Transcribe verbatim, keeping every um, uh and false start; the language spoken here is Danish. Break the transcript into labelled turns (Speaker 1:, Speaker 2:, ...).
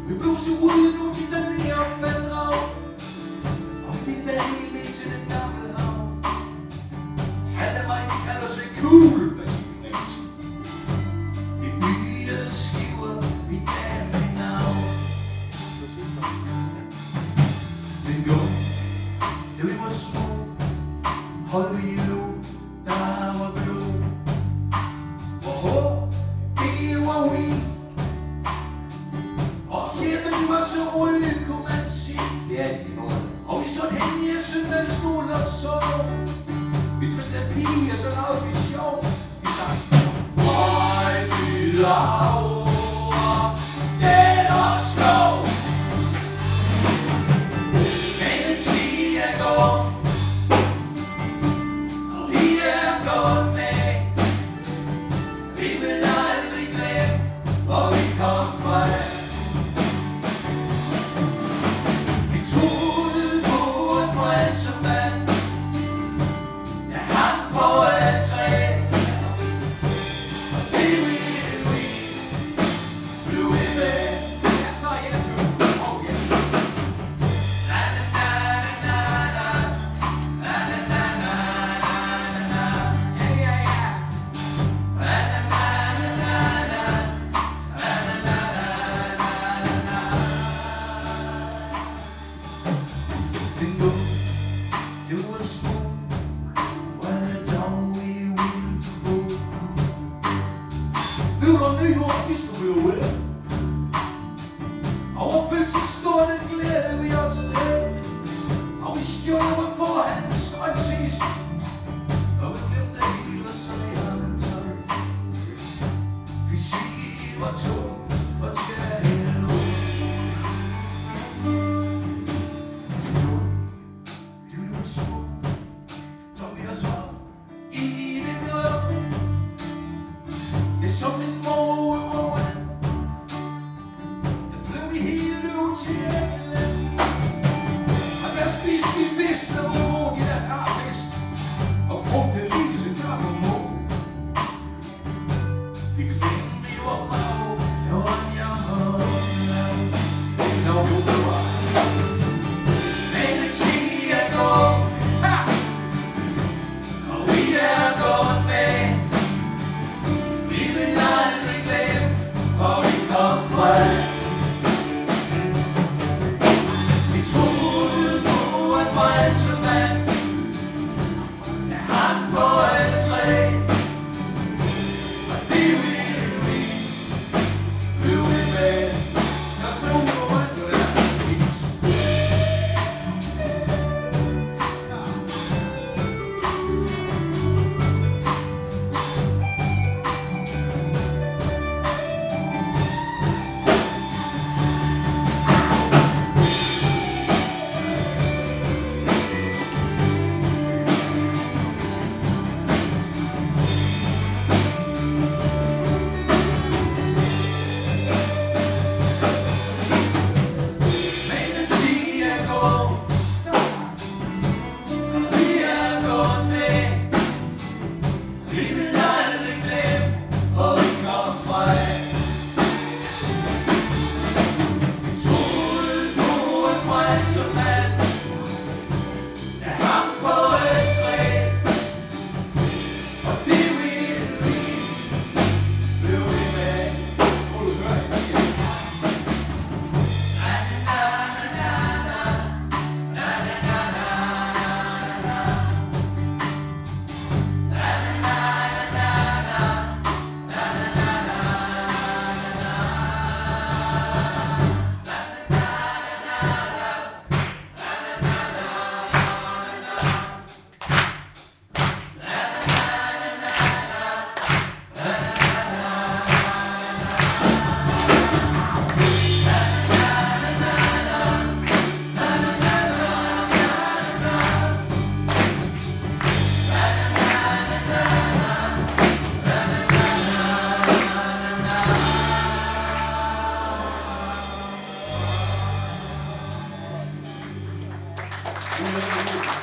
Speaker 1: Vi bluser ud, nu gik der ned og fandt rav. Og vi gik der helt ned til den gamle havn. Alle mig, de kalder sig cool, hvad sig knægt. Vi byggede skiver, vi gav med navn. Dengang, da vi var små, holdt vi jo, der var blod. Og hår, det var weed. Og kæben var så rød, kunne man sige. Ja, de var. Og vi så hen i søndagsskolen og så. Vi drillede piger, så lavede vi sjov. Vi sang, høj videre over den og skov. Men en tid er gået, og vi er gået med. Vi vil aldrig glemme, hvor vi kom fra. Vi troede på en frelsemand, der hang på et træ. Og det ville vi blive ved med. Ja, så er jeg til. Oh, yeah. Na na na na na na na na na na. Ja, ja, ja. Na na na na na na na na na na. Dengang, det var små, var det dog vi ville til bo. Vi var nyhår, de skulle blive ved. Overfyldt så stor den glæde vi os til. Og vi stjåler foran skøjtsis. Og vi glemte hele, så vi havde tøj. Fysik var tung og tæt. Som en måge over vand, der fløj vi helt ud til England. Og der spiste vi fisk og måge, der tager fisk, og frugte lise der på måge. Vi klemte i vor mave, når jeg holder, når du var. Men en tid er gået, og vi er gået med. Hvor vi kom fra. Vi troede på en frelsemand, der hang på et træ. Og det ville vi blive ved med. Lad os bruge på rundt, det var der vis.
Speaker 2: Thank you.